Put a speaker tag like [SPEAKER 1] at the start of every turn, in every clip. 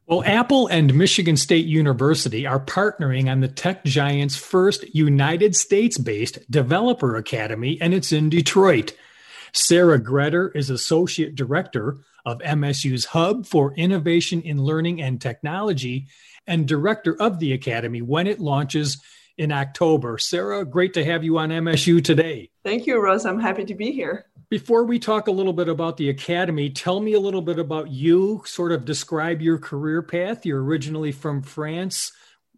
[SPEAKER 1] Well, Apple and Michigan State University are partnering on the tech giant's first United States-based developer academy, and it's in Detroit. Sarah Greder is Associate Director of MSU's Hub for Innovation in Learning and Technology and Director of the Academy when it launches in October. Sarah, great to have you on MSU today.
[SPEAKER 2] Thank you, Russ. I'm happy to be here.
[SPEAKER 1] Before we talk a little bit about the Academy, tell me a little bit about you, sort of describe your career path. You're originally from France.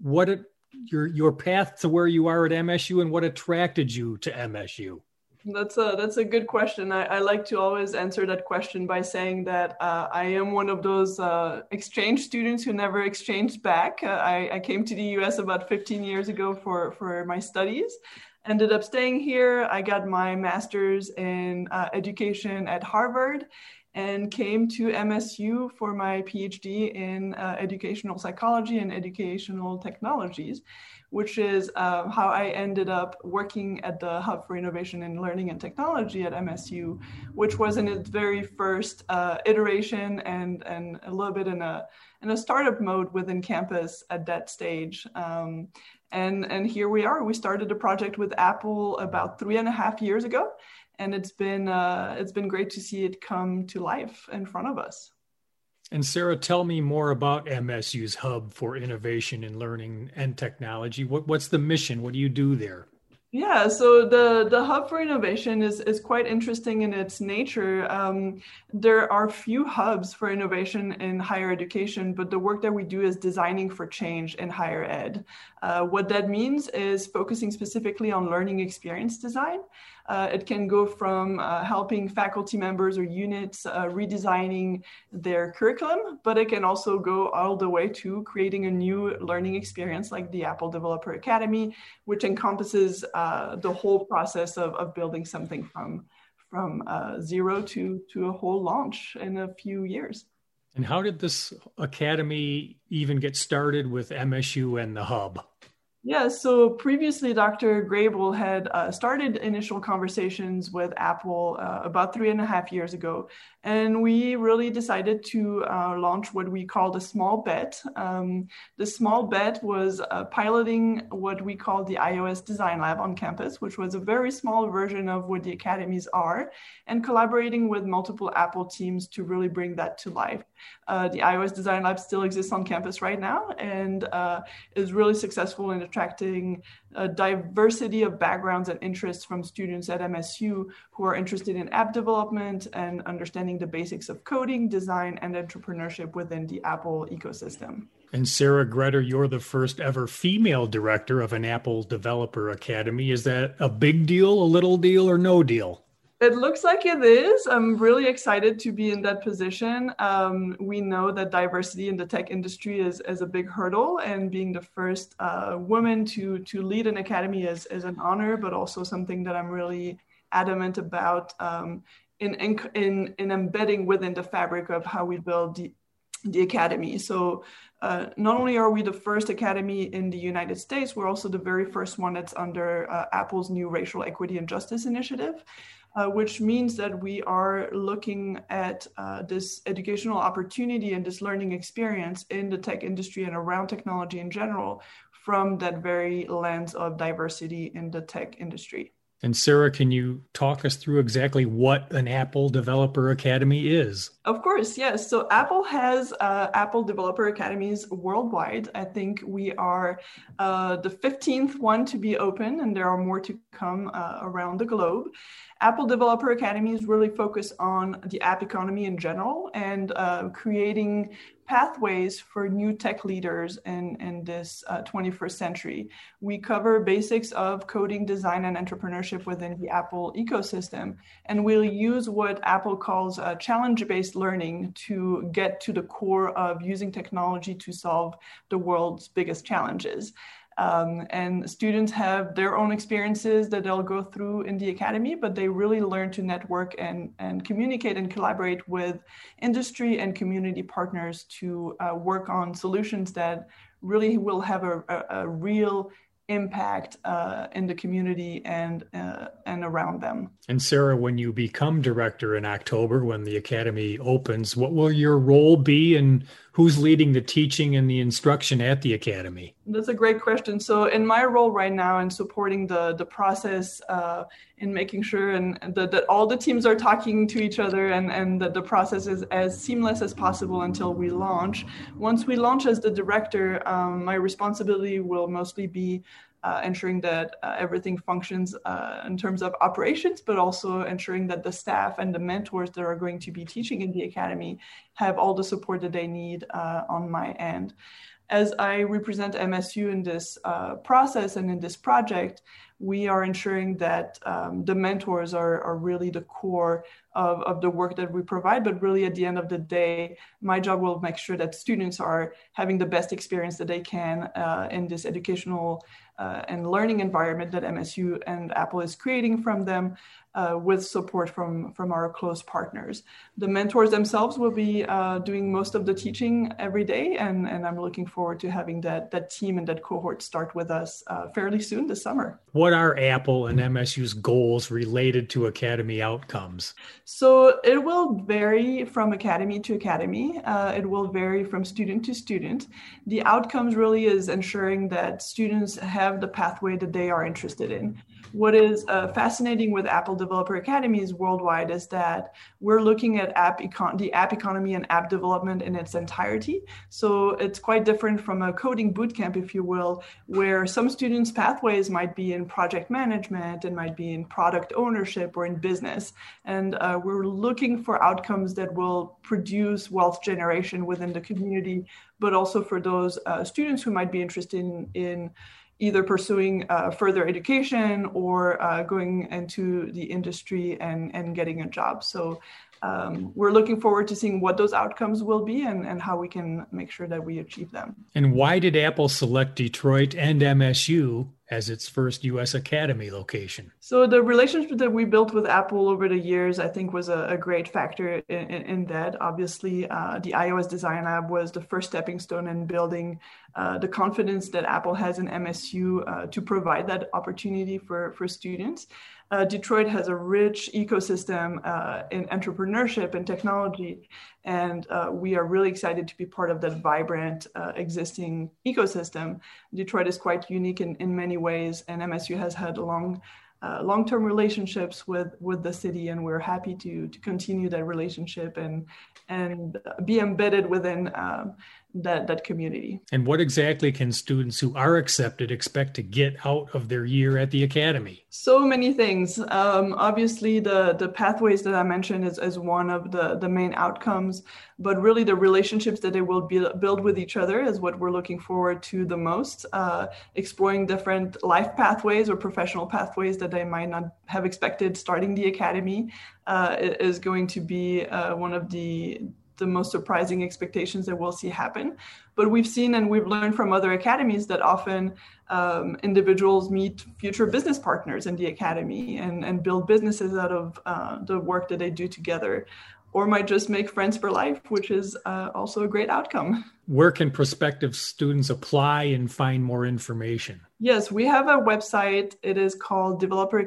[SPEAKER 1] Your path to where you are at MSU and what attracted you to MSU?
[SPEAKER 2] That's a good question. I like to always answer that question by saying that I am one of those exchange students who never exchanged back. I came to the US about 15 years ago for my studies. Ended up staying here. I got my master's in education at Harvard and came to MSU for my PhD in educational psychology and educational technologies, which is how I ended up working at the Hub for Innovation in Learning and Technology at MSU, which was in its very first iteration and a little bit in a startup mode within campus at that stage. And here we are. We started a project with Apple about 3.5 years ago, and it's been great to see it come to life in front of us.
[SPEAKER 1] And Sarah, tell me more about MSU's Hub for Innovation in Learning and Technology. What's the mission? What do you do there?
[SPEAKER 2] Yeah, so the Hub for Innovation is quite interesting in its nature. There are few hubs for innovation in higher education, but the work that we do is designing for change in higher ed. What that means is focusing specifically on learning experience design. It can go from helping faculty members or units redesigning their curriculum, but it can also go all the way to creating a new learning experience like the Apple Developer Academy, which encompasses the whole process of building something from zero to a whole launch in a few years.
[SPEAKER 1] And how did this academy even get started with MSU and the Hub?
[SPEAKER 2] Yeah, so previously, Dr. Grable had started initial conversations with Apple about 3.5 years ago, and we really decided to launch what we call the small bet. The small bet was piloting what we call the iOS Design Lab on campus, which was a very small version of what the academies are, and collaborating with multiple Apple teams to really bring that to life. The iOS Design Lab still exists on campus right now and is really successful in attracting a diversity of backgrounds and interests from students at MSU who are interested in app development and understanding the basics of coding, design, and entrepreneurship within the Apple ecosystem.
[SPEAKER 1] And Sarah Greder, you're the first ever female director of an Apple Developer Academy. Is that a big deal, a little deal, or no deal?
[SPEAKER 2] It looks like it is. I'm really excited to be in that position. We know that diversity in the tech industry is a big hurdle, and being the first woman to lead an academy is an honor, but also something that I'm really adamant about in embedding within the fabric of how we build the academy. So not only are we the first academy in the United States, we're also the very first one that's under Apple's new Racial Equity and Justice Initiative. Which means that we are looking at this educational opportunity and this learning experience in the tech industry and around technology in general from that very lens of diversity in the tech industry.
[SPEAKER 1] And Sarah, can you talk us through exactly what an Apple Developer Academy is?
[SPEAKER 2] Of course, yes. So Apple has Apple Developer Academies worldwide. I think we are the 15th one to be open, and there are more to come around the globe. Apple Developer Academies really focus on the app economy in general and creating pathways for new tech leaders in this 21st century. We cover basics of coding, design, and entrepreneurship within the Apple ecosystem. And we'll use what Apple calls challenge-based learning to get to the core of using technology to solve the world's biggest challenges. And students have their own experiences that they'll go through in the academy, but they really learn to network and communicate and collaborate with industry and community partners to work on solutions that really will have a real impact in the community and around them.
[SPEAKER 1] And Sarah, when you become director in October, when the academy opens, what will your role be and Who's leading the teaching and the instruction at the Academy?
[SPEAKER 2] That's a great question. So in my role right now in supporting the process, in making sure that all the teams are talking to each other and that the process is as seamless as possible until we launch. Once we launch as the director, my responsibility will mostly be ensuring that everything functions in terms of operations, but also ensuring that the staff and the mentors that are going to be teaching in the Academy have all the support that they need on my end. As I represent MSU in this process and in this project, we are ensuring that the mentors are really the core of the work that we provide. But really, at the end of the day, my job will make sure that students are having the best experience that they can in this educational and learning environment that MSU and Apple is creating from them, with support from our close partners. The mentors themselves will be doing most of the teaching every day, and I'm looking forward to having that team and that cohort start with us fairly soon this summer.
[SPEAKER 1] What are Apple and MSU's goals related to Academy outcomes?
[SPEAKER 2] So it will vary from academy to academy. It will vary from student to student. The outcomes really is ensuring that students have the pathway that they are interested in. What is fascinating with Apple Developer Academies worldwide is that we're looking at the app economy and app development in its entirety. So it's quite different from a coding bootcamp, if you will, where some students' pathways might be in project management, it might be in product ownership or in business. And we're looking for outcomes that will produce wealth generation within the community, but also for those students who might be interested in either pursuing further education or going into the industry and getting a job. So we're looking forward to seeing what those outcomes will be and how we can make sure that we achieve them.
[SPEAKER 1] And why did Apple select Detroit and MSU as its first U.S. Academy location?
[SPEAKER 2] So the relationship that we built with Apple over the years, I think, was a great factor in that. Obviously, the iOS Design Lab was the first stepping stone in building the confidence that Apple has in MSU to provide that opportunity for students. Detroit has a rich ecosystem in entrepreneurship and technology, and we are really excited to be part of that vibrant existing ecosystem. Detroit is quite unique in many ways, and MSU has had long-term relationships with the city, and we're happy to continue that relationship and be embedded within that community.
[SPEAKER 1] And what exactly can students who are accepted expect to get out of their year at the Academy?
[SPEAKER 2] So many things. Obviously, the pathways that I mentioned is one of the main outcomes, but really the relationships that they will build with each other is what we're looking forward to the most. Exploring different life pathways or professional pathways that they might not have expected starting the Academy is going to be one of the most surprising expectations that we'll see happen. But we've seen and we've learned from other academies that often individuals meet future business partners in the Academy and build businesses out of the work that they do together, or might just make friends for life, which is also a great outcome.
[SPEAKER 1] Where can prospective students apply and find more information?
[SPEAKER 2] Yes, we have a website. It is called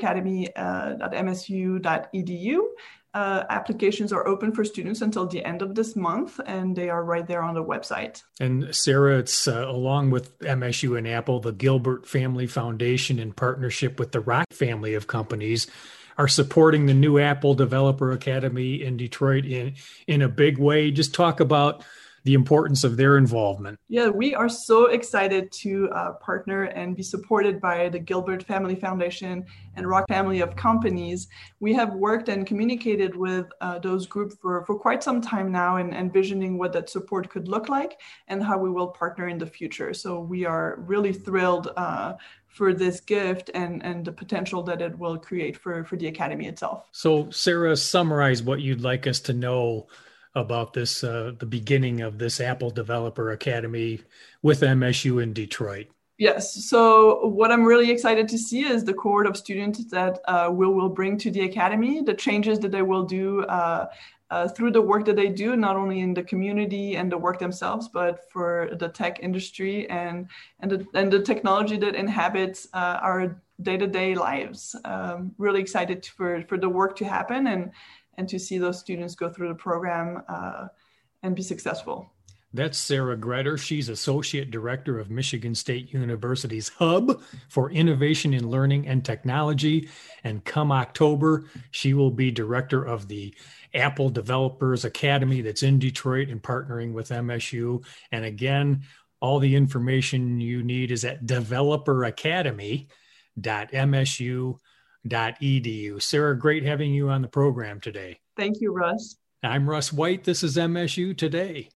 [SPEAKER 2] developeracademy.msu.edu. Applications are open for students until the end of this month, and they are right there on the website.
[SPEAKER 1] And Sarah, it's along with MSU and Apple, the Gilbert Family Foundation, in partnership with the Rock family of companies, are supporting the new Apple Developer Academy in Detroit in a big way. Just talk about the importance of their involvement.
[SPEAKER 2] Yeah, we are so excited to partner and be supported by the Gilbert Family Foundation and Rock family of companies. We have worked and communicated with those groups for quite some time now and envisioning what that support could look like and how we will partner in the future. So we are really thrilled for this gift and the potential that it will create for the Academy itself.
[SPEAKER 1] So Sarah, summarize what you'd like us to know about this, the beginning of this Apple Developer Academy with MSU in Detroit.
[SPEAKER 2] Yes. So what I'm really excited to see is the cohort of students that will bring to the Academy, the changes that they will do through the work that they do, not only in the community and the work themselves, but for the tech industry and the technology that inhabits our day-to-day lives. Really excited for the work to happen and to see those students go through the program and be successful.
[SPEAKER 1] That's Sarah Gretter. She's Associate Director of Michigan State University's Hub for Innovation in Learning and Technology. And come October, she will be Director of the Apple Developers Academy that's in Detroit and partnering with MSU. And again, all the information you need is at developeracademy.msu.edu. Sarah, great having you on the program today.
[SPEAKER 2] Thank you, Russ.
[SPEAKER 1] I'm Russ White. This is MSU Today.